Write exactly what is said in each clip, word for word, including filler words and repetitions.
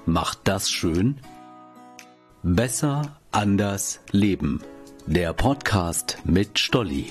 Macht das schön? Besser, anders, leben. Der Podcast mit Stolli.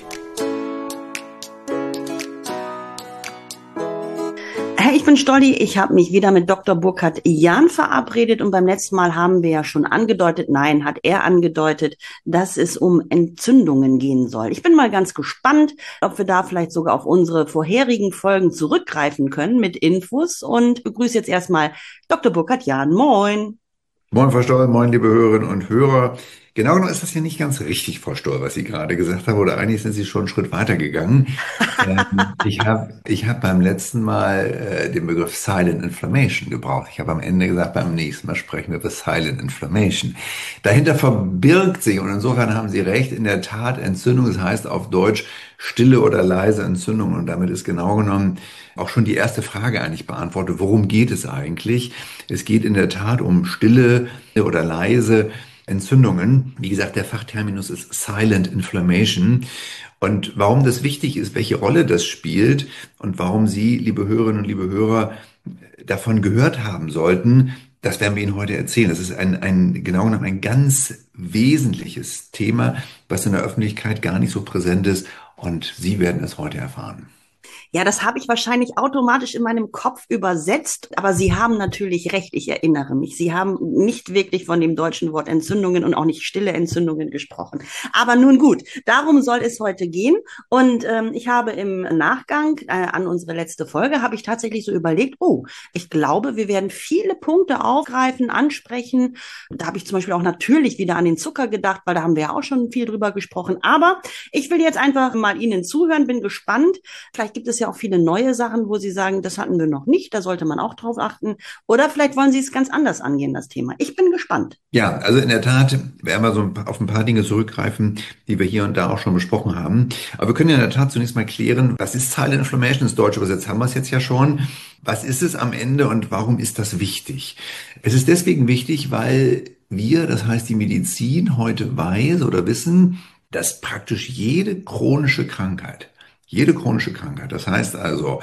Hey, ich bin Stolli. Ich habe mich wieder mit Doktor Burkhard Jahn verabredet und beim letzten Mal haben wir ja schon angedeutet, nein, hat er angedeutet, dass es um Entzündungen gehen soll. Ich bin mal ganz gespannt, ob wir da vielleicht sogar auf unsere vorherigen Folgen zurückgreifen können mit Infos und begrüße jetzt erstmal Doktor Burkhard Jahn. Moin. Moin, Frau Stoll, moin, liebe Hörerinnen und Hörer. Genau genommen ist das ja nicht ganz richtig, Frau Stoll, was Sie gerade gesagt haben, oder eigentlich sind Sie schon einen Schritt weiter gegangen. ähm, ich habe ich hab beim letzten Mal äh, den Begriff Silent Inflammation gebraucht. Ich habe am Ende gesagt, beim nächsten Mal sprechen wir über Silent Inflammation. Dahinter verbirgt sich, und insofern haben Sie recht, in der Tat Entzündung, das heißt auf Deutsch stille oder leise Entzündung, und damit ist genau genommen auch schon die erste Frage eigentlich beantwortet. Worum geht es eigentlich? Es geht in der Tat um stille oder leise Entzündungen. Wie gesagt, der Fachterminus ist Silent Inflammation. Und warum das wichtig ist, welche Rolle das spielt und warum Sie, liebe Hörerinnen und liebe Hörer, davon gehört haben sollten, das werden wir Ihnen heute erzählen. Das ist ein, ein genau genommen ein ganz wesentliches Thema, was in der Öffentlichkeit gar nicht so präsent ist. Und Sie werden es heute erfahren. Ja, das habe ich wahrscheinlich automatisch in meinem Kopf übersetzt, aber Sie haben natürlich recht, ich erinnere mich. Sie haben nicht wirklich von dem deutschen Wort Entzündungen und auch nicht stille Entzündungen gesprochen. Aber nun gut, darum soll es heute gehen. Und ähm, ich habe im Nachgang äh, an unsere letzte Folge, habe ich tatsächlich so überlegt, oh, ich glaube, wir werden viele Punkte aufgreifen, ansprechen. Da habe ich zum Beispiel auch natürlich wieder an den Zucker gedacht, weil da haben wir ja auch schon viel drüber gesprochen. Aber ich will jetzt einfach mal Ihnen zuhören, bin gespannt. Vielleicht gibt es ja auch viele neue Sachen, wo Sie sagen, das hatten wir noch nicht, da sollte man auch drauf achten. Oder vielleicht wollen Sie es ganz anders angehen, das Thema. Ich bin gespannt. Ja, also in der Tat werden wir so auf ein paar Dinge zurückgreifen, die wir hier und da auch schon besprochen haben. Aber wir können ja in der Tat zunächst mal klären, was ist Silent Inflammation? Ins Deutsche übersetzt haben wir es jetzt ja schon. Was ist es am Ende und warum ist das wichtig? Es ist deswegen wichtig, weil wir, das heißt die Medizin, heute weiß oder wissen, dass praktisch jede chronische Krankheit, Jede chronische Krankheit, das heißt also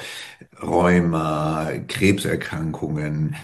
Rheuma, Krebserkrankungen,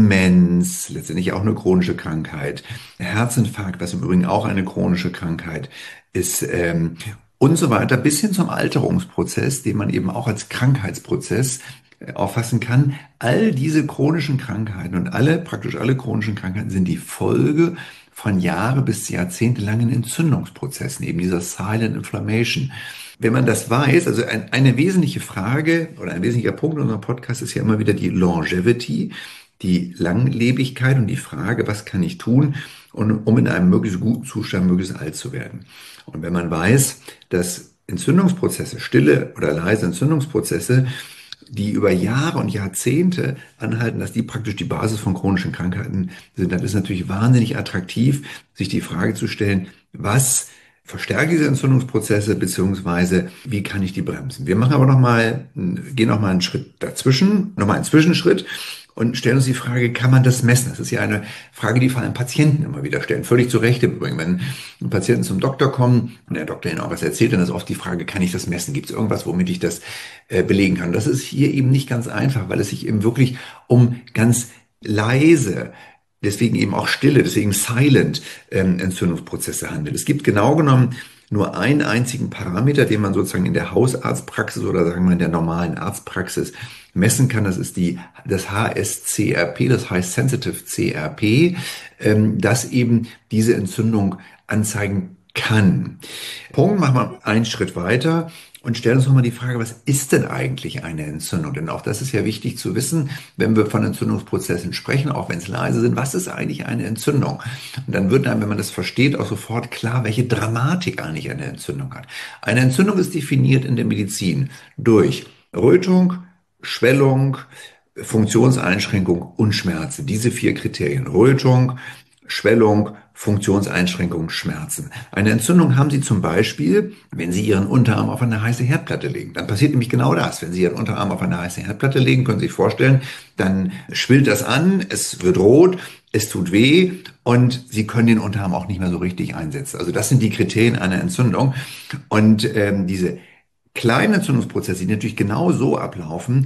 Demenz, letztendlich auch eine chronische Krankheit, Herzinfarkt, was im Übrigen auch eine chronische Krankheit ist, ähm, und so weiter, bis hin zum Alterungsprozess, den man eben auch als Krankheitsprozess äh, auffassen kann. All diese chronischen Krankheiten und alle, praktisch alle chronischen Krankheiten sind die Folge von Jahre bis jahrzehntelangen Entzündungsprozessen, eben dieser Silent Inflammation. Wenn man das weiß, also ein, eine wesentliche Frage oder ein wesentlicher Punkt in unserem Podcast ist ja immer wieder die Longevity, die Langlebigkeit und die Frage, was kann ich tun, um in einem möglichst guten Zustand möglichst alt zu werden. Und wenn man weiß, dass Entzündungsprozesse, stille oder leise Entzündungsprozesse, die über Jahre und Jahrzehnte anhalten, dass die praktisch die Basis von chronischen Krankheiten sind, dann ist es natürlich wahnsinnig attraktiv, sich die Frage zu stellen, was verstärke diese Entzündungsprozesse, beziehungsweise wie kann ich die bremsen? Wir machen aber nochmal, gehen nochmal einen Schritt dazwischen, nochmal einen Zwischenschritt und stellen uns die Frage, kann man das messen? Das ist ja eine Frage, die vor allem Patienten immer wieder stellen. Völlig zu Recht übrigens, wenn Patienten zum Doktor kommen und der Doktor ihnen auch was erzählt, dann ist oft die Frage, kann ich das messen? Gibt es irgendwas, womit ich das äh, belegen kann? Das ist hier eben nicht ganz einfach, weil es sich eben wirklich um ganz leise, deswegen eben auch stille, deswegen silent ähm, Entzündungsprozesse handelt. Es gibt genau genommen nur einen einzigen Parameter, den man sozusagen in der Hausarztpraxis oder sagen wir in der normalen Arztpraxis messen kann. Das ist die, das H S C R P, das heißt Sensitive C R P, ähm, das eben diese Entzündung anzeigen kann. Punkt, machen wir einen Schritt weiter und stellen uns nochmal die Frage, was ist denn eigentlich eine Entzündung? Denn auch das ist ja wichtig zu wissen, wenn wir von Entzündungsprozessen sprechen, auch wenn es leise sind, was ist eigentlich eine Entzündung? Und dann wird dann, wenn man das versteht, auch sofort klar, welche Dramatik eigentlich eine Entzündung hat. Eine Entzündung ist definiert in der Medizin durch Rötung, Schwellung, Funktionseinschränkung und Schmerzen. Diese vier Kriterien: Rötung, Schwellung, Funktionseinschränkungen, Schmerzen. Eine Entzündung haben Sie zum Beispiel, wenn Sie Ihren Unterarm auf eine heiße Herdplatte legen. Dann passiert nämlich genau das. Wenn Sie Ihren Unterarm auf eine heiße Herdplatte legen, können Sie sich vorstellen, dann schwillt das an, es wird rot, es tut weh und Sie können den Unterarm auch nicht mehr so richtig einsetzen. Also das sind die Kriterien einer Entzündung. Und ähm, diese kleinen Entzündungsprozesse, die natürlich genau so ablaufen,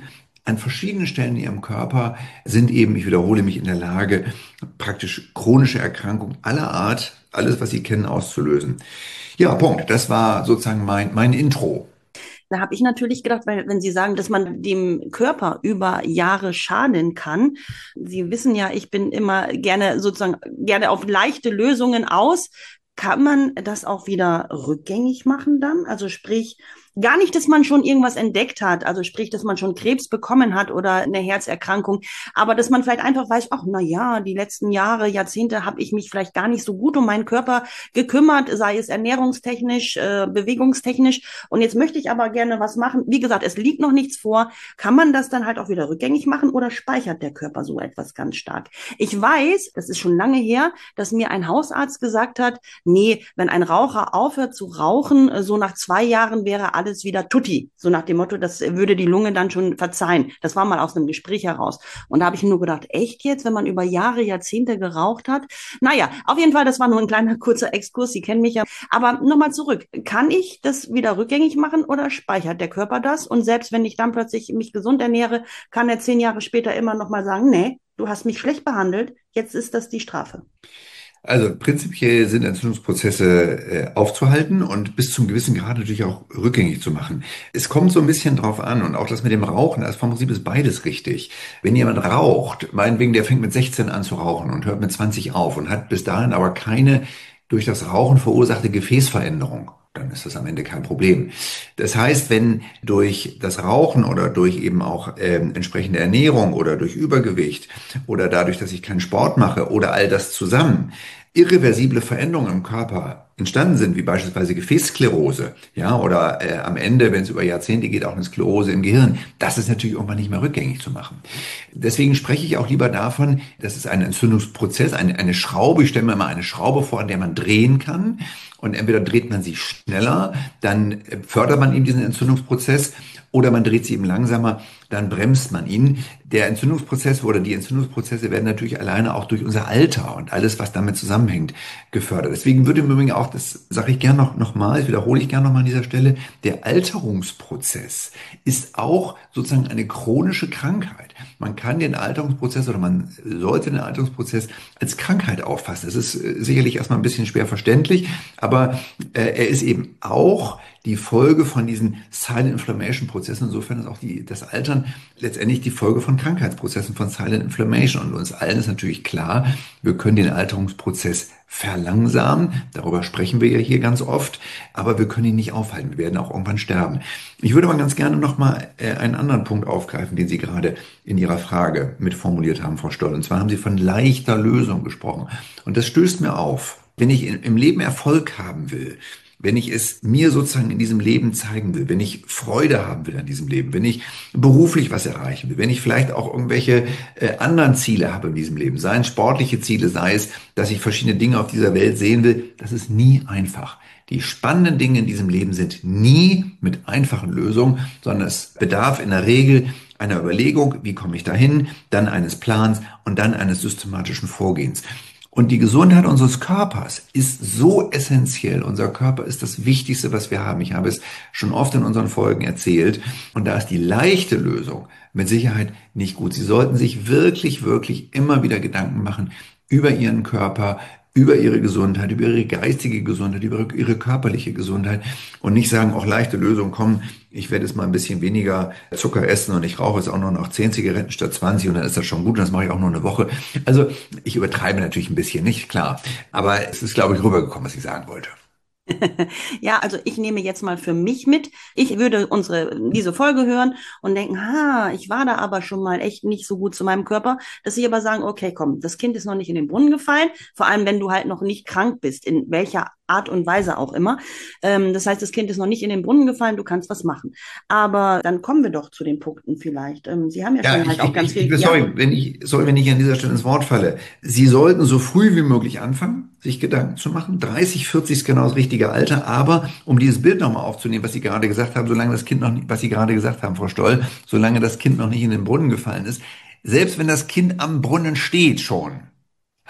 an verschiedenen Stellen in ihrem Körper sind eben, ich wiederhole mich, in der Lage, praktisch chronische Erkrankungen aller Art, alles, was Sie kennen, auszulösen. Ja, Punkt. Das war sozusagen mein, mein Intro. Da habe ich natürlich gedacht, weil wenn Sie sagen, dass man dem Körper über Jahre schaden kann, Sie wissen ja, ich bin immer gerne sozusagen gerne auf leichte Lösungen aus. Kann man das auch wieder rückgängig machen dann? Also sprich, gar nicht, dass man schon irgendwas entdeckt hat, also sprich, dass man schon Krebs bekommen hat oder eine Herzerkrankung, aber dass man vielleicht einfach weiß, ach na ja, die letzten Jahre, Jahrzehnte habe ich mich vielleicht gar nicht so gut um meinen Körper gekümmert, sei es ernährungstechnisch, äh, bewegungstechnisch, und jetzt möchte ich aber gerne was machen. Wie gesagt, es liegt noch nichts vor. Kann man das dann halt auch wieder rückgängig machen oder speichert der Körper so etwas ganz stark? Ich weiß, das ist schon lange her, dass mir ein Hausarzt gesagt hat, nee, wenn ein Raucher aufhört zu rauchen, so nach zwei Jahren wäre alles wieder tutti. So nach dem Motto, das würde die Lunge dann schon verzeihen. Das war mal aus einem Gespräch heraus. Und da habe ich nur gedacht, echt jetzt, wenn man über Jahre, Jahrzehnte geraucht hat? Naja, auf jeden Fall, das war nur ein kleiner kurzer Exkurs. Sie kennen mich ja. Aber nochmal zurück. Kann ich das wieder rückgängig machen oder speichert der Körper das? Und selbst wenn ich dann plötzlich mich gesund ernähre, kann er zehn Jahre später immer noch mal sagen, nee, du hast mich schlecht behandelt, jetzt ist das die Strafe. Also prinzipiell sind Entzündungsprozesse äh, aufzuhalten und bis zum gewissen Grad natürlich auch rückgängig zu machen. Es kommt so ein bisschen drauf an, und auch das mit dem Rauchen, also vom Prinzip ist beides richtig. Wenn jemand raucht, meinetwegen, der fängt mit sechzehn an zu rauchen und hört mit zwanzig auf und hat bis dahin aber keine durch das Rauchen verursachte Gefäßveränderung, dann ist das am Ende kein Problem. Das heißt, wenn durch das Rauchen oder durch eben auch äh, entsprechende Ernährung oder durch Übergewicht oder dadurch, dass ich keinen Sport mache oder all das zusammen irreversible Veränderungen im Körper entstanden sind, wie beispielsweise Gefäßsklerose, ja, oder äh, am Ende, wenn es über Jahrzehnte geht, auch eine Sklerose im Gehirn, das ist natürlich irgendwann nicht mehr rückgängig zu machen. Deswegen spreche ich auch lieber davon, dass es ein Entzündungsprozess, eine, eine Schraube, ich stelle mir mal eine Schraube vor, an der man drehen kann, und entweder dreht man sie schneller, dann fördert man eben diesen Entzündungsprozess, oder man dreht sie eben langsamer, dann bremst man ihn. Der Entzündungsprozess oder die Entzündungsprozesse werden natürlich alleine auch durch unser Alter und alles, was damit zusammenhängt, gefördert. Deswegen würde im Übrigen auch, das sage ich gerne noch, noch mal, das wiederhole ich gerne noch mal an dieser Stelle, der Alterungsprozess ist auch sozusagen eine chronische Krankheit. Man kann den Alterungsprozess oder man sollte den Alterungsprozess als Krankheit auffassen. Das ist sicherlich erstmal ein bisschen schwer verständlich, aber äh, er ist eben auch die Folge von diesen Silent Inflammation Prozessen. Insofern ist auch die, das Altern letztendlich die Folge von Krankheitsprozessen, von Silent Inflammation. Und uns allen ist natürlich klar, wir können den Alterungsprozess verlangsamen. Darüber sprechen wir ja hier ganz oft, aber wir können ihn nicht aufhalten. Wir werden auch irgendwann sterben. Ich würde aber ganz gerne nochmal einen anderen Punkt aufgreifen, den Sie gerade in Ihrer Frage mitformuliert haben, Frau Stoll. Und zwar haben Sie von leichter Lösung gesprochen. Und das stößt mir auf. Wenn ich im Leben Erfolg haben will, wenn ich es mir sozusagen in diesem Leben zeigen will, wenn ich Freude haben will an diesem Leben, wenn ich beruflich was erreichen will, wenn ich vielleicht auch irgendwelche äh, anderen Ziele habe in diesem Leben, seien es sportliche Ziele, sei es, dass ich verschiedene Dinge auf dieser Welt sehen will, das ist nie einfach. Die spannenden Dinge in diesem Leben sind nie mit einfachen Lösungen, sondern es bedarf in der Regel einer Überlegung, wie komme ich dahin, dann eines Plans und dann eines systematischen Vorgehens. Und die Gesundheit unseres Körpers ist so essentiell. Unser Körper ist das Wichtigste, was wir haben. Ich habe es schon oft in unseren Folgen erzählt. Und da ist die leichte Lösung mit Sicherheit nicht gut. Sie sollten sich wirklich, wirklich immer wieder Gedanken machen über Ihren Körper, über Ihre Gesundheit, über Ihre geistige Gesundheit, über Ihre körperliche Gesundheit und nicht sagen, auch leichte Lösungen kommen, ich werde jetzt mal ein bisschen weniger Zucker essen und ich rauche jetzt auch nur noch zehn Zigaretten statt zwanzig und dann ist das schon gut und das mache ich auch nur eine Woche. Also ich übertreibe natürlich ein bisschen, nicht klar, aber es ist, glaube ich, rübergekommen, was ich sagen wollte. Ja, also ich nehme jetzt mal für mich mit. Ich würde unsere, diese Folge hören und denken, ha, ich war da aber schon mal echt nicht so gut zu meinem Körper, dass ich aber sagen, okay, komm, das Kind ist noch nicht in den Brunnen gefallen, vor allem wenn du halt noch nicht krank bist, in welcher Art und Weise auch immer. Ähm, das heißt, das Kind ist noch nicht in den Brunnen gefallen, du kannst was machen. Aber dann kommen wir doch zu den Punkten vielleicht. Ähm, Sie haben ja, ja schon halt ich, auch ganz ich, viel... Ich, sorry, ja. wenn ich, sorry, wenn ich an dieser Stelle ins Wort falle. Sie sollten so früh wie möglich anfangen, sich Gedanken zu machen. dreißig, vierzig ist genau das richtige Alter. Aber um dieses Bild nochmal aufzunehmen, was Sie gerade gesagt haben, solange das Kind noch nicht, was Sie gerade gesagt haben, Frau Stoll, solange das Kind noch nicht in den Brunnen gefallen ist, selbst wenn das Kind am Brunnen steht schon,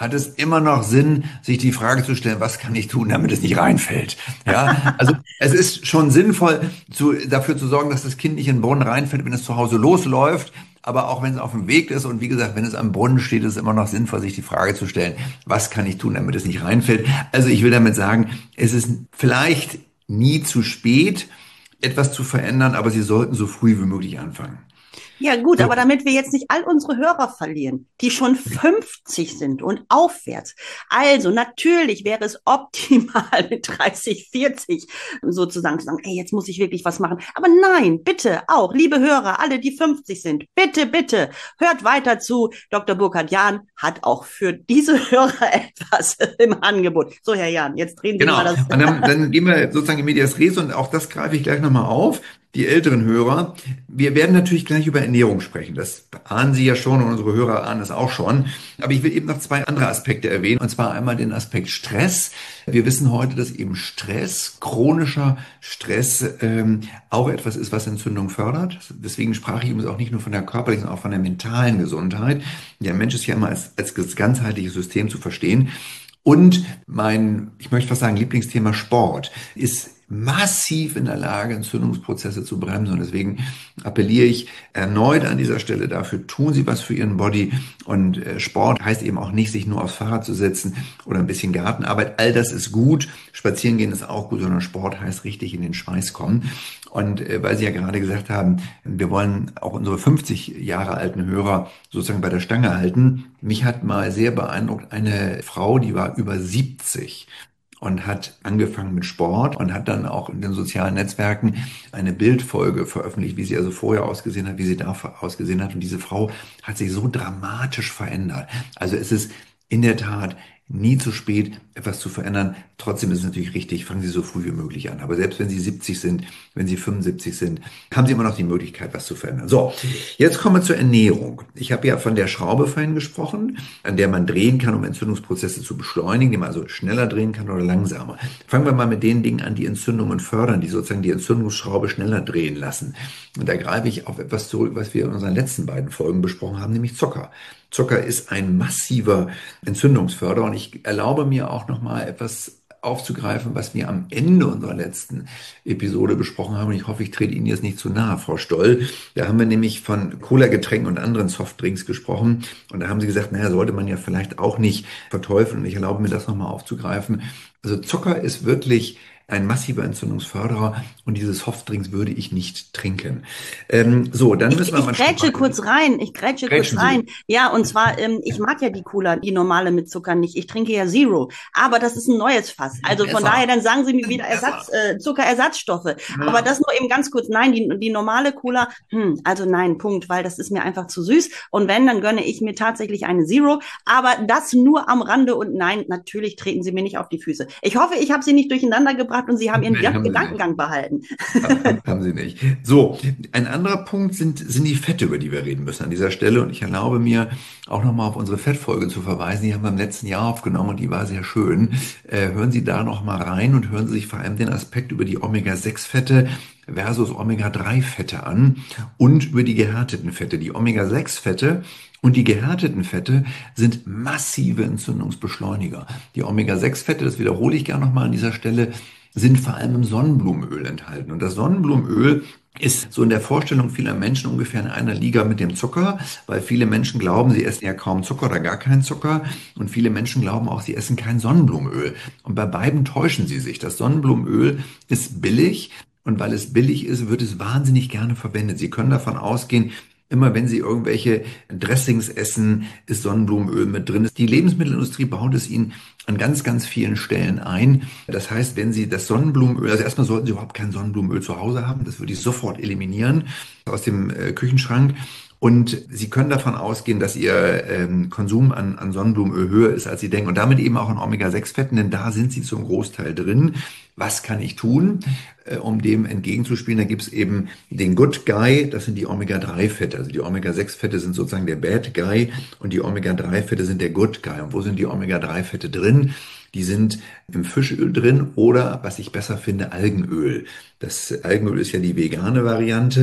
hat es immer noch Sinn, sich die Frage zu stellen, was kann ich tun, damit es nicht reinfällt? Ja, also es ist schon sinnvoll, zu, dafür zu sorgen, dass das Kind nicht in den Brunnen reinfällt, wenn es zu Hause losläuft. Aber auch wenn es auf dem Weg ist und wie gesagt, wenn es am Brunnen steht, ist es immer noch sinnvoll, sich die Frage zu stellen, was kann ich tun, damit es nicht reinfällt? Also ich will damit sagen, es ist vielleicht nie zu spät, etwas zu verändern, aber Sie sollten so früh wie möglich anfangen. Ja gut, So. aber damit wir jetzt nicht all unsere Hörer verlieren, die schon fünfzig sind und aufwärts. Also natürlich wäre es optimal mit dreißig, vierzig sozusagen zu sagen, ey, jetzt muss ich wirklich was machen. Aber nein, bitte auch, liebe Hörer, alle, die fünfzig sind, bitte, bitte, hört weiter zu. Doktor Burkhard Jahn hat auch für diese Hörer etwas im Angebot. So, Herr Jahn, jetzt drehen Sie Genau. mal das. Und dann, dann gehen wir sozusagen in Medias Res und auch das greife ich gleich nochmal auf. Die älteren Hörer, wir werden natürlich gleich über Ernährung sprechen. Das ahnen Sie ja schon und unsere Hörer ahnen es auch schon. Aber ich will eben noch zwei andere Aspekte erwähnen. Und zwar einmal den Aspekt Stress. Wir wissen heute, dass eben Stress, chronischer Stress, ähm, auch etwas ist, was Entzündung fördert. Deswegen sprach ich übrigens auch nicht nur von der körperlichen, sondern auch von der mentalen Gesundheit. Der Mensch ist ja immer als, als ganzheitliches System zu verstehen. Und mein, ich möchte fast sagen, Lieblingsthema Sport ist massiv in der Lage, Entzündungsprozesse zu bremsen. Und deswegen appelliere ich erneut an dieser Stelle dafür, tun Sie was für Ihren Body. Und Sport heißt eben auch nicht, sich nur aufs Fahrrad zu setzen oder ein bisschen Gartenarbeit. All das ist gut. Spazieren gehen ist auch gut, sondern Sport heißt richtig in den Schweiß kommen. Und äh, weil Sie ja gerade gesagt haben, wir wollen auch unsere fünfzig Jahre alten Hörer sozusagen bei der Stange halten. Mich hat mal sehr beeindruckt eine Frau, die war über siebzig und hat angefangen mit Sport und hat dann auch in den sozialen Netzwerken eine Bildfolge veröffentlicht, wie sie also vorher ausgesehen hat, wie sie da ausgesehen hat. Und diese Frau hat sich so dramatisch verändert. Also es ist in der Tat nie zu spät, etwas zu verändern. Trotzdem ist es natürlich richtig, fangen Sie so früh wie möglich an. Aber selbst wenn Sie siebzig sind, wenn Sie fünfundsiebzig sind, haben Sie immer noch die Möglichkeit, was zu verändern. So, jetzt kommen wir zur Ernährung. Ich habe ja von der Schraube vorhin gesprochen, an der man drehen kann, um Entzündungsprozesse zu beschleunigen, die man also schneller drehen kann oder langsamer. Fangen wir mal mit den Dingen an, die Entzündungen fördern, die sozusagen die Entzündungsschraube schneller drehen lassen. Und da greife ich auf etwas zurück, was wir in unseren letzten beiden Folgen besprochen haben, nämlich Zucker. Zucker ist ein massiver Entzündungsförderer und ich erlaube mir auch nochmal etwas aufzugreifen, was wir am Ende unserer letzten Episode besprochen haben. Und ich hoffe, ich trete Ihnen jetzt nicht zu nahe, Frau Stoll. Da haben wir nämlich von Cola-Getränken und anderen Softdrinks gesprochen. Und da haben Sie gesagt, naja, sollte man ja vielleicht auch nicht verteufeln. Und ich erlaube mir das nochmal aufzugreifen. Also Zucker ist wirklich ein massiver Entzündungsförderer und diese Softdrinks würde ich nicht trinken. Ähm, so, dann müssen wir ich, mal... Ich grätsche kurz rein, ich grätsche kurz rein. Ja, und zwar, ähm, ich mag ja die Cola, die normale mit Zucker nicht. Ich trinke ja Zero, aber das ist ein neues Fass. Also von daher, dann sagen Sie mir wieder Ersatz, äh, Zuckerersatzstoffe. Ja. Aber das nur eben ganz kurz, nein, die, die normale Cola, hm, also nein, Punkt, weil das ist mir einfach zu süß. Und wenn, dann gönne ich mir tatsächlich eine Zero, aber das nur am Rande und nein, natürlich treten Sie mir nicht auf die Füße. Ich hoffe, ich habe Sie nicht durcheinander gebracht und Sie haben Ihren nee, haben Gedankengang behalten. Haben, haben Sie nicht. So, ein anderer Punkt sind, sind die Fette, über die wir reden müssen an dieser Stelle. Und ich erlaube mir auch nochmal auf unsere Fettfolge zu verweisen. Die haben wir im letzten Jahr aufgenommen und die war sehr schön. Äh, hören Sie da nochmal rein und hören Sie sich vor allem den Aspekt über die Omega sechs Fette versus Omega drei Fette an und über die gehärteten Fette. Die Omega sechs Fette und die gehärteten Fette sind massive Entzündungsbeschleuniger. Die Omega sechs Fette, das wiederhole ich gerne nochmal an dieser Stelle, sind vor allem im Sonnenblumenöl enthalten. Und das Sonnenblumenöl ist so in der Vorstellung vieler Menschen ungefähr in einer Liga mit dem Zucker, weil viele Menschen glauben, sie essen ja kaum Zucker oder gar keinen Zucker. Und viele Menschen glauben auch, sie essen kein Sonnenblumenöl. Und bei beiden täuschen sie sich. Das Sonnenblumenöl ist billig. Und weil es billig ist, wird es wahnsinnig gerne verwendet. Sie können davon ausgehen, immer wenn Sie irgendwelche Dressings essen, ist Sonnenblumenöl mit drin. Die Lebensmittelindustrie baut es Ihnen an ganz, ganz vielen Stellen ein. Das heißt, wenn Sie das Sonnenblumenöl, also erstmal sollten Sie überhaupt kein Sonnenblumenöl zu Hause haben. Das würde ich sofort eliminieren aus dem äh, Küchenschrank. Und Sie können davon ausgehen, dass Ihr ähm, Konsum an, an Sonnenblumenöl höher ist, als Sie denken. Und damit eben auch an Omega sechs Fetten, denn da sind sie zum Großteil drin. Was kann ich tun, äh, um dem entgegenzuspielen? Da gibt es eben den Good Guy, das sind die Omega drei Fette. Also die Omega sechs Fette sind sozusagen der Bad Guy und die Omega drei Fette sind der Good Guy. Und wo sind die Omega drei Fette drin? Die sind im Fischöl drin oder, was ich besser finde, Algenöl. Das Algenöl ist ja die vegane Variante.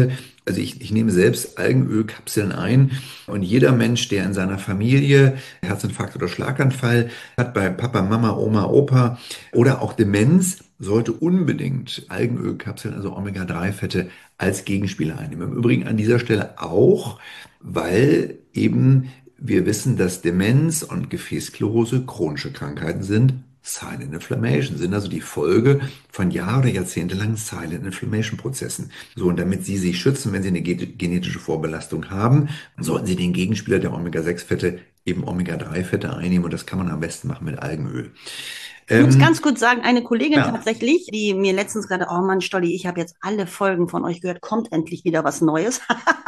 Also ich, ich nehme selbst Algenölkapseln ein und jeder Mensch, der in seiner Familie Herzinfarkt oder Schlaganfall hat, bei Papa, Mama, Oma, Opa oder auch Demenz, sollte unbedingt Algenölkapseln, also Omega drei Fette, als Gegenspieler einnehmen. Im Übrigen an dieser Stelle auch, weil eben wir wissen, dass Demenz und Gefäßsklerose chronische Krankheiten sind. Silent Inflammation sind also die Folge von Jahr- oder jahrzehntelangen Silent Inflammation Prozessen. So, und damit Sie sich schützen, wenn Sie eine genetische Vorbelastung haben, sollten Sie den Gegenspieler der Omega sechs Fette, eben Omega drei Fette einnehmen, und das kann man am besten machen mit Algenöl. Ich muss Ähm, ganz kurz sagen, eine Kollegin ja. tatsächlich, die mir letztens gerade, oh Mann, Stolli, ich habe jetzt alle Folgen von euch gehört, kommt endlich wieder was Neues.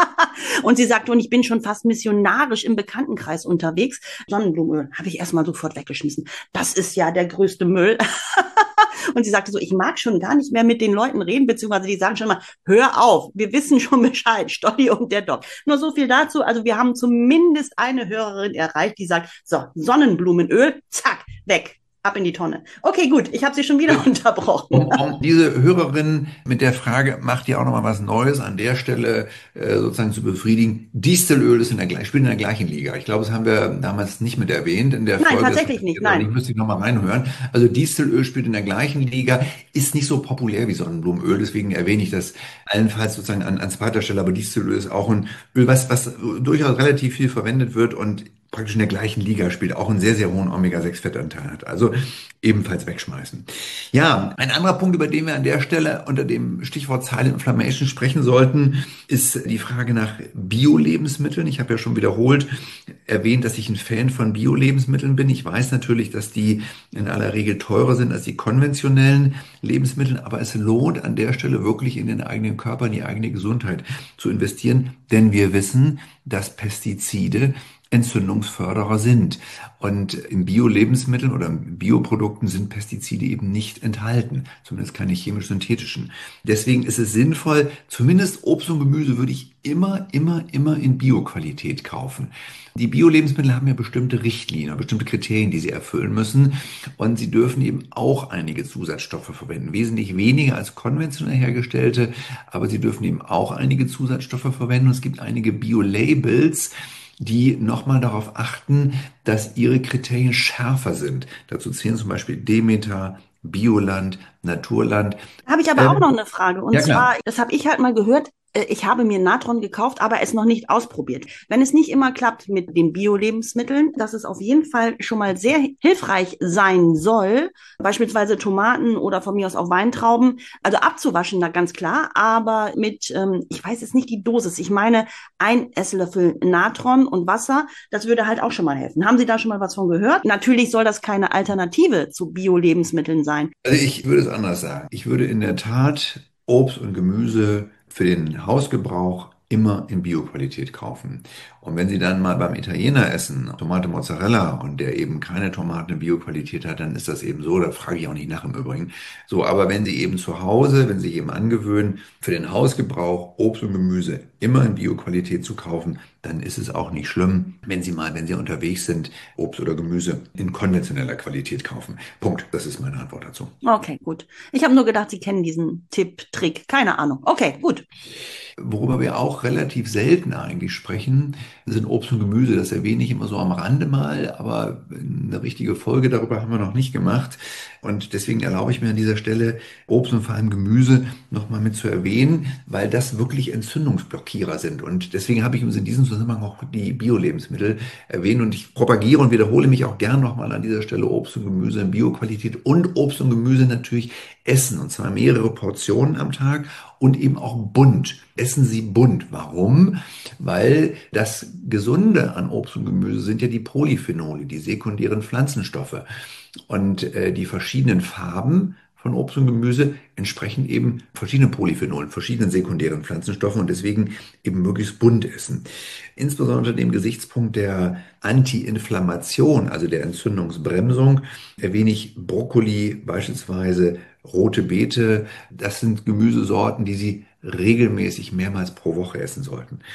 Und sie sagte, und ich bin schon fast missionarisch im Bekanntenkreis unterwegs. Sonnenblumenöl habe ich erstmal sofort weggeschmissen. Das ist ja der größte Müll. Und sie sagte so, ich mag schon gar nicht mehr mit den Leuten reden, beziehungsweise die sagen schon mal, hör auf, wir wissen schon Bescheid, Stolli und der Doc. Nur so viel dazu, also wir haben zumindest eine Hörerin erreicht, die sagt, so, Sonnenblumenöl, zack, weg. Ab in die Tonne. Okay, gut, ich habe Sie schon wieder unterbrochen. Um, um diese Hörerin mit der Frage, macht ihr auch nochmal was Neues an der Stelle äh, sozusagen zu befriedigen? Distelöl ist in der, spielt in der gleichen Liga. Ich glaube, das haben wir damals nicht mit erwähnt in der Nein, Folge. tatsächlich nicht, nein. Ich müsste ich nochmal reinhören. Also Distelöl spielt in der gleichen Liga, ist nicht so populär wie Sonnenblumenöl, deswegen erwähne ich das allenfalls sozusagen an, an zweiter Stelle. Aber Distelöl ist auch ein Öl, was, was durchaus relativ viel verwendet wird und praktisch in der gleichen Liga spielt, auch einen sehr, sehr hohen Omega sechs Fettanteil hat. Also ebenfalls wegschmeißen. Ja, ein anderer Punkt, über den wir an der Stelle unter dem Stichwort Silent Inflammation sprechen sollten, ist die Frage nach Bio-Lebensmitteln. Ich habe ja schon wiederholt erwähnt, dass ich ein Fan von Bio-Lebensmitteln bin. Ich weiß natürlich, dass die in aller Regel teurer sind als die konventionellen Lebensmittel, aber es lohnt an der Stelle wirklich in den eigenen Körper, in die eigene Gesundheit zu investieren, denn wir wissen, dass Pestizide Entzündungsförderer sind. Und in Bio-Lebensmitteln oder in Bioprodukten sind Pestizide eben nicht enthalten, zumindest keine chemisch-synthetischen. Deswegen ist es sinnvoll, zumindest Obst und Gemüse würde ich immer, immer, immer in Bio-Qualität kaufen. Die Bio-Lebensmittel haben ja bestimmte Richtlinien, bestimmte Kriterien, die sie erfüllen müssen. Und sie dürfen eben auch einige Zusatzstoffe verwenden. Wesentlich weniger als konventionell hergestellte, aber sie dürfen eben auch einige Zusatzstoffe verwenden. Und es gibt einige Bio-Labels, die nochmal darauf achten, dass ihre Kriterien schärfer sind. Dazu zählen zum Beispiel Demeter, Bioland, Naturland. Habe ich aber Ähm, auch noch eine Frage. Und ja, klar. zwar, das habe ich halt mal gehört, äh, ich habe mir Natron gekauft, aber es noch nicht ausprobiert. Wenn es nicht immer klappt mit den Bio-Lebensmitteln, dass es auf jeden Fall schon mal sehr hilfreich sein soll, beispielsweise Tomaten oder von mir aus auch Weintrauben, also abzuwaschen, da ganz klar, aber mit, ähm, ich weiß jetzt nicht die Dosis, ich meine ein Esslöffel Natron und Wasser, das würde halt auch schon mal helfen. Haben Sie da schon mal was von gehört? Natürlich soll das keine Alternative zu Bio-Lebensmitteln sein. Also ich würde es anders sagen. Ich würde in der Tat Obst und Gemüse für den Hausgebrauch immer in Bioqualität kaufen. Und wenn Sie dann mal beim Italiener essen, Tomate Mozzarella, und der eben keine Tomaten in Bioqualität hat, dann ist das eben so, da frage ich auch nicht nach im Übrigen. So, aber wenn Sie eben zu Hause, wenn Sie sich eben angewöhnen, für den Hausgebrauch Obst und Gemüse immer in Bioqualität zu kaufen, dann ist es auch nicht schlimm, wenn Sie mal, wenn Sie unterwegs sind, Obst oder Gemüse in konventioneller Qualität kaufen. Punkt. Das ist meine Antwort dazu. Okay, gut. Ich habe nur gedacht, Sie kennen diesen Tipp, Trick. Keine Ahnung. Okay, gut. Worüber wir auch relativ selten eigentlich sprechen, sind Obst und Gemüse. Das erwähne ich immer so am Rande mal, aber eine richtige Folge darüber haben wir noch nicht gemacht. Und deswegen erlaube ich mir an dieser Stelle, Obst und vor allem Gemüse nochmal mit zu erwähnen, weil das wirklich Entzündungsblockierer sind. Und deswegen habe ich in diesem Zusammenhang auch die Bio-Lebensmittel erwähnt. Und ich propagiere und wiederhole mich auch gern nochmal an dieser Stelle Obst und Gemüse in Bioqualität und Obst und Gemüse natürlich essen. Und zwar mehrere Portionen am Tag und eben auch bunt. Essen Sie bunt. Warum? Weil das Gesunde an Obst und Gemüse sind ja die Polyphenole, die sekundären Pflanzenstoffe. Und äh, die verschiedenen Farben von Obst und Gemüse entsprechen eben verschiedenen Polyphenolen, verschiedenen sekundären Pflanzenstoffen, und deswegen eben möglichst bunt essen. Insbesondere unter dem Gesichtspunkt der Anti-Inflammation, also der Entzündungsbremsung, erwähne ich Brokkoli beispielsweise, rote Beete. Das sind Gemüsesorten, die Sie regelmäßig mehrmals pro Woche essen sollten.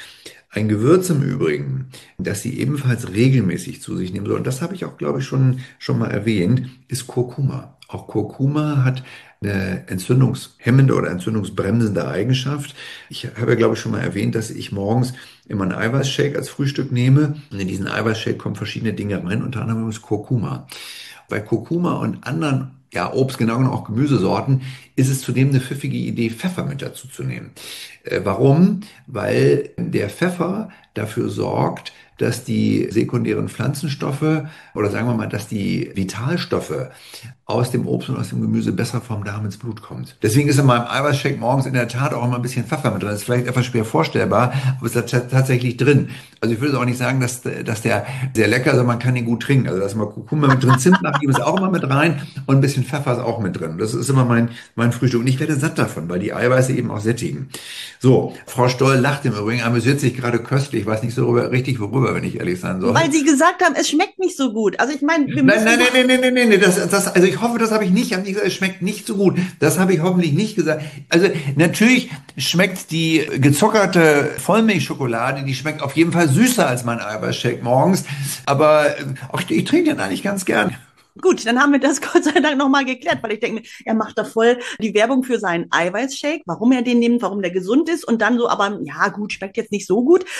Ein Gewürz im Übrigen, das Sie ebenfalls regelmäßig zu sich nehmen sollen, das habe ich auch, glaube ich, schon, schon mal erwähnt, ist Kurkuma. Auch Kurkuma hat eine entzündungshemmende oder entzündungsbremsende Eigenschaft. Ich habe ja, glaube ich, schon mal erwähnt, dass ich morgens immer einen Eiweißshake als Frühstück nehme. Und in diesen Eiweißshake kommen verschiedene Dinge rein, unter anderem ist Kurkuma. Bei Kurkuma und anderen, ja, Obst, genau genommen auch Gemüsesorten, ist es zudem eine pfiffige Idee, Pfeffer mit dazu zu nehmen. Äh, warum? Weil der Pfeffer dafür sorgt, dass die sekundären Pflanzenstoffe oder sagen wir mal, dass die Vitalstoffe aus dem Obst und aus dem Gemüse besser vom Darm ins Blut kommt. Deswegen ist in meinem Eiweißshake morgens in der Tat auch immer ein bisschen Pfeffer mit drin. Das ist vielleicht etwas schwer vorstellbar, aber es ist tatsächlich drin. Also ich würde auch nicht sagen, dass, dass der sehr lecker ist, aber man kann ihn gut trinken. Also da ist mal Kurkuma mit drin, Zimt nachgeben ist auch immer mit rein und ein bisschen Pfeffer ist auch mit drin. Das ist immer mein, mein Frühstück. Und ich werde satt davon, weil die Eiweiße eben auch sättigen. So, Frau Stoll lacht im Übrigen, amüsiert sich gerade köstlich. Ich weiß nicht so richtig worüber, wenn ich ehrlich sein soll. Weil Sie gesagt haben, es schmeckt nicht so gut. Also ich meine, wir müssen... Nein, nein, nein, nein, nein, nein, nein, das, das, also ich hoffe, das habe ich nicht, ich habe nicht gesagt, es schmeckt nicht so gut. Das habe ich hoffentlich nicht gesagt. Also natürlich schmeckt die gezuckerte Vollmilchschokolade, die schmeckt auf jeden Fall süßer als mein Eiweißshake morgens. Aber auch ich, ich trinke den eigentlich ganz gern. Gut, dann haben wir das Gott sei Dank nochmal geklärt, weil ich denke, er macht da voll die Werbung für seinen Eiweißshake, warum er den nimmt, warum der gesund ist und dann so, aber ja gut, schmeckt jetzt nicht so gut.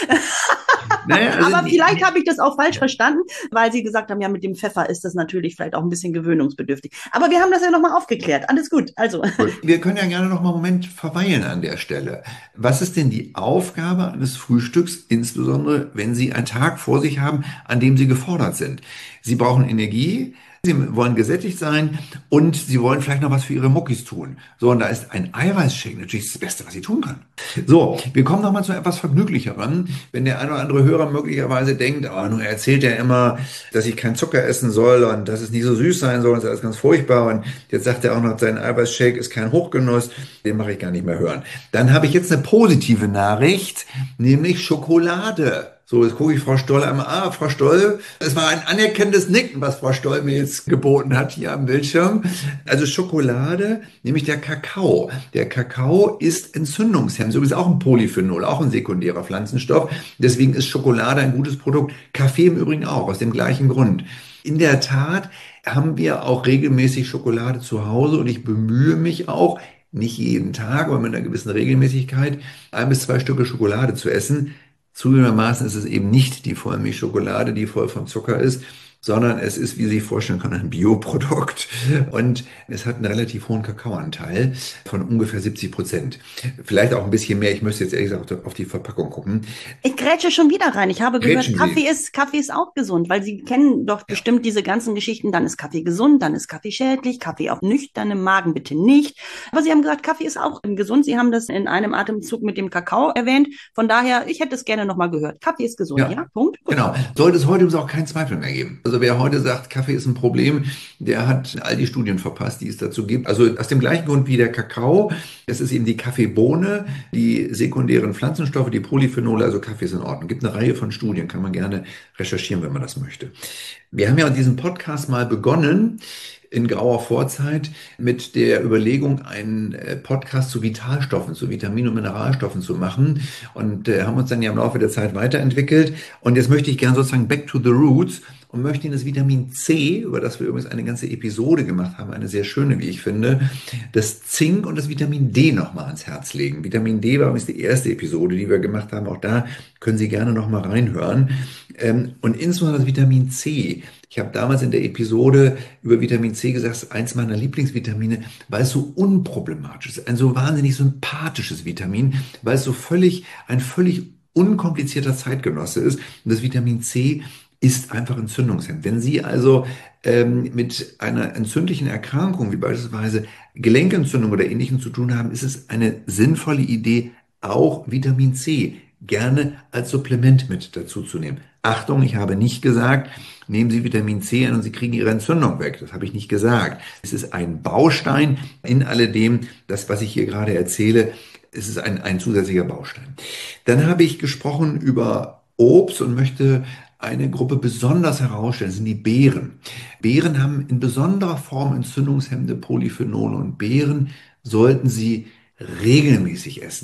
Naja, also aber vielleicht habe ich das auch falsch verstanden, weil Sie gesagt haben, ja, mit dem Pfeffer ist das natürlich vielleicht auch ein bisschen gewöhnungsbedürftig. Aber wir haben das ja nochmal aufgeklärt. Alles gut, also. Gut. Wir können ja gerne noch mal einen Moment verweilen an der Stelle. Was ist denn die Aufgabe eines Frühstücks, insbesondere wenn Sie einen Tag vor sich haben, an dem Sie gefordert sind? Sie brauchen Energie, Sie wollen gesättigt sein und Sie wollen vielleicht noch was für Ihre Muckis tun. So, und da ist ein Eiweißshake natürlich das Beste, was Sie tun können. So, wir kommen nochmal zu etwas Vergnüglicherem. Wenn der ein oder andere Hörer möglicherweise denkt, oh, nun erzählt er immer, dass ich keinen Zucker essen soll und dass es nicht so süß sein soll und das ist alles ganz furchtbar und jetzt sagt er auch noch, sein Eiweißshake ist kein Hochgenuss, den mache ich gar nicht mehr hören. Dann habe ich jetzt eine positive Nachricht, nämlich Schokolade. So, jetzt gucke ich Frau Stoll einmal, ah, Frau Stoll, es war ein anerkennendes Nicken, was Frau Stoll mir jetzt geboten hat hier am Bildschirm. Also Schokolade, nämlich der Kakao. Der Kakao ist entzündungshemmend, so ist auch ein Polyphenol, auch ein sekundärer Pflanzenstoff. Deswegen ist Schokolade ein gutes Produkt. Kaffee im Übrigen auch, aus dem gleichen Grund. In der Tat haben wir auch regelmäßig Schokolade zu Hause und ich bemühe mich auch, nicht jeden Tag, aber mit einer gewissen Regelmäßigkeit, ein bis zwei Stücke Schokolade zu essen. Zugegebenermaßen ist es eben nicht die Vollmilchschokolade, die voll von Zucker ist, sondern es ist, wie Sie sich vorstellen können, ein Bioprodukt und es hat einen relativ hohen Kakaoanteil von ungefähr siebzig Prozent. Vielleicht auch ein bisschen mehr, ich müsste jetzt ehrlich gesagt auf die Verpackung gucken. Ich grätsche schon wieder rein. Ich habe gehört, Kaffee ist, Kaffee ist auch gesund, weil Sie kennen doch bestimmt ja. diese ganzen Geschichten, dann ist Kaffee gesund, dann ist Kaffee schädlich, Kaffee auf nüchternem Magen bitte nicht. Aber Sie haben gesagt, Kaffee ist auch gesund. Sie haben das in einem Atemzug mit dem Kakao erwähnt. Von daher, ich hätte es gerne nochmal gehört. Kaffee ist gesund, ja? ja? Punkt. Gut. Genau. Sollte es heute übrigens auch keinen Zweifel mehr geben. Also wer heute sagt, Kaffee ist ein Problem, der hat all die Studien verpasst, die es dazu gibt. Also aus dem gleichen Grund wie der Kakao, es ist eben die Kaffeebohne, die sekundären Pflanzenstoffe, die Polyphenole, also Kaffee ist in Ordnung. Gibt eine Reihe von Studien, kann man gerne recherchieren, wenn man das möchte. Wir haben ja in diesem Podcast mal begonnen, in grauer Vorzeit mit der Überlegung, einen Podcast zu Vitalstoffen, zu Vitamin- und Mineralstoffen zu machen und äh, haben uns dann ja im Laufe der Zeit weiterentwickelt. Und jetzt möchte ich gerne sozusagen back to the roots und möchte Ihnen das Vitamin C, über das wir übrigens eine ganze Episode gemacht haben, eine sehr schöne, wie ich finde, das Zink und das Vitamin D nochmal ans Herz legen. Vitamin D war übrigens die erste Episode, die wir gemacht haben. Auch da können Sie gerne nochmal reinhören. Und insbesondere das Vitamin C. Ich habe damals in der Episode über Vitamin C gesagt, es ist eins meiner Lieblingsvitamine, weil es so unproblematisch ist, ein so wahnsinnig sympathisches Vitamin, weil es so völlig, ein völlig unkomplizierter Zeitgenosse ist. Und das Vitamin C ist einfach entzündungshemmend. Wenn Sie also ähm, mit einer entzündlichen Erkrankung, wie beispielsweise Gelenkentzündung oder Ähnlichem zu tun haben, ist es eine sinnvolle Idee, auch Vitamin C gerne als Supplement mit dazu zu nehmen. Achtung, ich habe nicht gesagt, nehmen Sie Vitamin C ein und Sie kriegen Ihre Entzündung weg. Das habe ich nicht gesagt. Es ist ein Baustein in alledem, das, was ich hier gerade erzähle, es ist ein, ein zusätzlicher Baustein. Dann habe ich gesprochen über Obst und möchte eine Gruppe besonders herausstellen, das sind die Beeren. Beeren haben in besonderer Form entzündungshemmende Polyphenole und Beeren sollten Sie regelmäßig essen.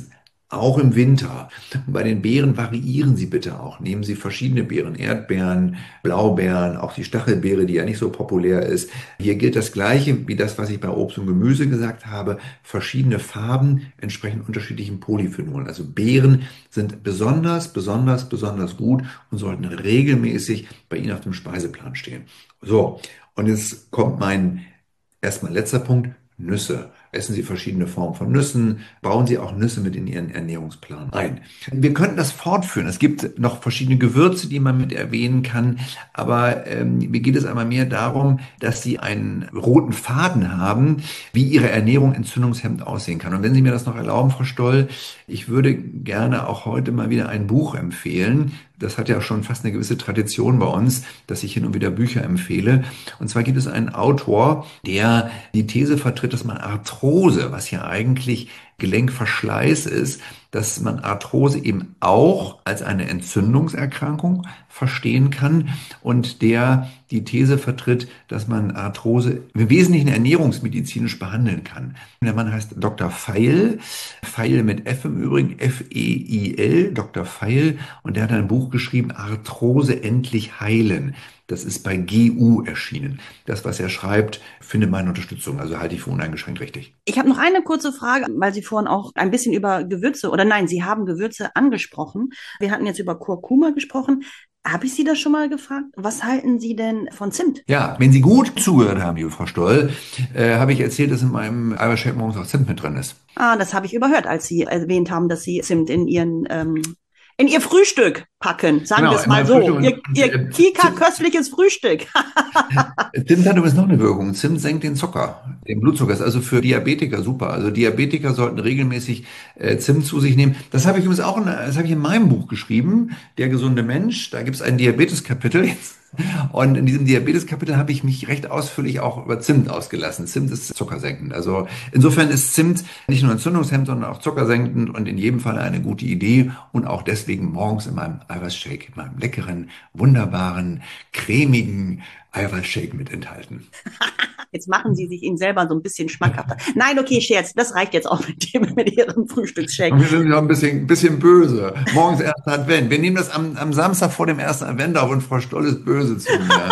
Auch im Winter. Und bei den Beeren variieren Sie bitte auch. Nehmen Sie verschiedene Beeren, Erdbeeren, Blaubeeren, auch die Stachelbeere, die ja nicht so populär ist. Hier gilt das Gleiche wie das, was ich bei Obst und Gemüse gesagt habe. Verschiedene Farben entsprechen unterschiedlichen Polyphenolen. Also Beeren sind besonders, besonders, besonders gut und sollten regelmäßig bei Ihnen auf dem Speiseplan stehen. So, und jetzt kommt mein erstmal letzter Punkt. Nüsse. Essen Sie verschiedene Formen von Nüssen, bauen Sie auch Nüsse mit in Ihren Ernährungsplan ein. Wir könnten das fortführen. Es gibt noch verschiedene Gewürze, die man mit erwähnen kann, aber ähm, mir geht es einmal mehr darum, dass Sie einen roten Faden haben, wie Ihre Ernährung entzündungshemmend aussehen kann. Und wenn Sie mir das noch erlauben, Frau Stoll, ich würde gerne auch heute mal wieder ein Buch empfehlen. Das hat ja schon fast eine gewisse Tradition bei uns, dass ich hin und wieder Bücher empfehle. Und zwar gibt es einen Autor, der die These vertritt, dass man Arthrose, was ja eigentlich Gelenkverschleiß ist, dass man Arthrose eben auch als eine Entzündungserkrankung verstehen kann und der die These vertritt, dass man Arthrose im Wesentlichen ernährungsmedizinisch behandeln kann. Der Mann heißt Doktor Feil, Feil mit F im Übrigen, F E I L, Doktor Feil, und der hat ein Buch geschrieben, Arthrose endlich heilen. Das ist bei G U erschienen. Das, was er schreibt, findet meine Unterstützung. Also halte ich für uneingeschränkt richtig. Ich habe noch eine kurze Frage, weil Sie vorhin auch ein bisschen über Gewürze, oder nein, Sie haben Gewürze angesprochen. Wir hatten jetzt über Kurkuma gesprochen. Habe ich Sie das schon mal gefragt? Was halten Sie denn von Zimt? Ja, wenn Sie gut zugehört haben, liebe Frau Stoll, äh, habe ich erzählt, dass in meinem Eiweißshake morgens auch Zimt mit drin ist. Ah, das habe ich überhört, als Sie erwähnt haben, dass Sie Zimt in Ihren ähm, in Ihr Frühstück packen, sagen Genau, wir es mal so. Frühstück Ihr, und, ihr äh, Kika-köstliches Frühstück. Zimt hat übrigens noch eine Wirkung. Zimt senkt den Zucker, den Blutzucker. Ist also für Diabetiker super. Also Diabetiker sollten regelmäßig äh, Zimt zu sich nehmen. Das habe ich übrigens auch in, das habe ich in meinem Buch geschrieben, Der gesunde Mensch. Da gibt es ein Diabetes-Kapitel. Und in diesem Diabetes-Kapitel habe ich mich recht ausführlich auch über Zimt ausgelassen. Zimt ist zuckersenkend. Also insofern ist Zimt nicht nur entzündungshemmend, sondern auch zuckersenkend und in jedem Fall eine gute Idee. Und auch deswegen morgens in meinem Eiweißshake, in meinem leckeren, wunderbaren, cremigen Eiweißshake mit enthalten. Jetzt machen Sie sich ihn selber so ein bisschen schmackhafter. Nein, okay, Scherz, das reicht jetzt auch mit, dem, mit Ihrem Frühstücksshake. Und wir sind ja ein bisschen, ein bisschen böse. Morgens erster Advent. Wir nehmen das am, am Samstag vor dem ersten Advent auf und Frau Stoll ist böse zu mir.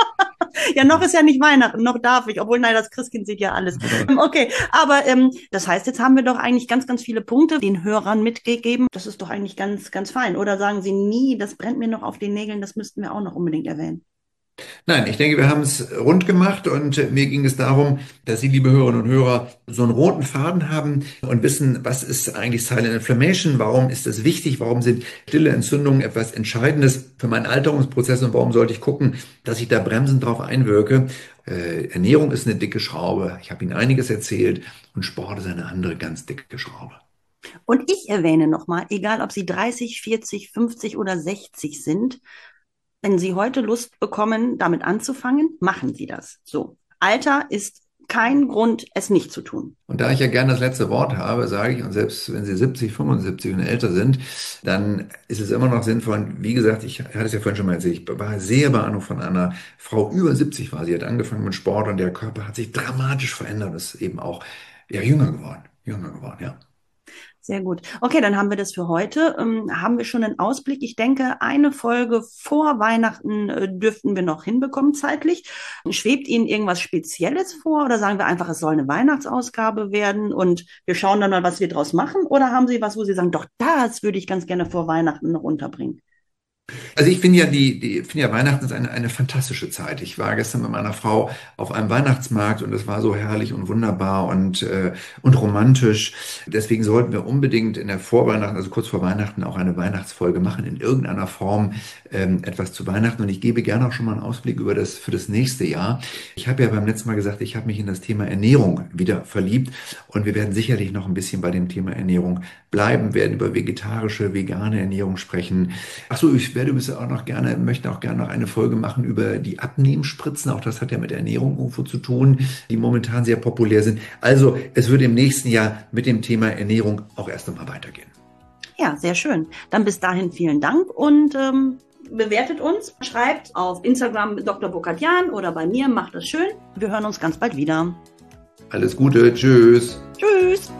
Ja, noch ist ja nicht Weihnachten, noch darf ich, obwohl, nein, das Christkind sieht ja alles. Okay, aber ähm, das heißt, jetzt haben wir doch eigentlich ganz, ganz viele Punkte den Hörern mitgegeben. Das ist doch eigentlich ganz, ganz fein. Oder sagen Sie nie, das brennt mir noch auf den Nägeln, das müssten wir auch noch unbedingt erwähnen. Nein, ich denke, wir haben es rund gemacht und mir ging es darum, dass Sie, liebe Hörerinnen und Hörer, so einen roten Faden haben und wissen, was ist eigentlich Silent Inflammation, warum ist das wichtig, warum sind stille Entzündungen etwas Entscheidendes für meinen Alterungsprozess und warum sollte ich gucken, dass ich da bremsend drauf einwirke. Äh, Ernährung ist eine dicke Schraube, ich habe Ihnen einiges erzählt und Sport ist eine andere ganz dicke Schraube. Und ich erwähne nochmal, egal ob Sie dreißig, vierzig, fünfzig oder sechzig sind, wenn Sie heute Lust bekommen, damit anzufangen, machen Sie das. So. Alter ist kein Grund, es nicht zu tun. Und da ich ja gerne das letzte Wort habe, sage ich, und selbst wenn Sie siebzig, fünfundsiebzig und älter sind, dann ist es immer noch sinnvoll. Wie gesagt, ich hatte es ja vorhin schon mal erzählt, ich war sehr beeindruckt von einer Frau, über siebzig war sie, hat angefangen mit Sport und der Körper hat sich dramatisch verändert, ist eben auch ja, jünger geworden, jünger geworden, ja. Sehr gut. Okay, dann haben wir das für heute. Ähm, haben wir schon einen Ausblick? Ich denke, eine Folge vor Weihnachten äh, dürften wir noch hinbekommen zeitlich. Schwebt Ihnen irgendwas Spezielles vor oder sagen wir einfach, es soll eine Weihnachtsausgabe werden und wir schauen dann mal, was wir draus machen? Oder haben Sie was, wo Sie sagen, doch, das würde ich ganz gerne vor Weihnachten noch unterbringen? Also ich finde ja, die, die finde ja Weihnachten ist eine, eine fantastische Zeit. Ich war gestern mit meiner Frau auf einem Weihnachtsmarkt und es war so herrlich und wunderbar und, äh, und romantisch. Deswegen sollten wir unbedingt in der Vorweihnachten, also kurz vor Weihnachten, auch eine Weihnachtsfolge machen, in irgendeiner Form ähm, etwas zu Weihnachten. Und ich gebe gerne auch schon mal einen Ausblick über das, für das nächste Jahr. Ich habe ja beim letzten Mal gesagt, ich habe mich in das Thema Ernährung wieder verliebt und wir werden sicherlich noch ein bisschen bei dem Thema Ernährung bleiben, werden über vegetarische, vegane Ernährung sprechen. Ach so, ich werde übrigens auch noch gerne, möchte auch gerne noch eine Folge machen über die Abnehmspritzen. Auch das hat ja mit Ernährung irgendwo zu tun, die momentan sehr populär sind. Also es wird im nächsten Jahr mit dem Thema Ernährung auch erst einmal weitergehen. Ja, sehr schön. Dann bis dahin vielen Dank und ähm, bewertet uns, schreibt auf Instagram Doktor Bokatian oder bei mir, macht es schön. Wir hören uns ganz bald wieder. Alles Gute, tschüss. Tschüss.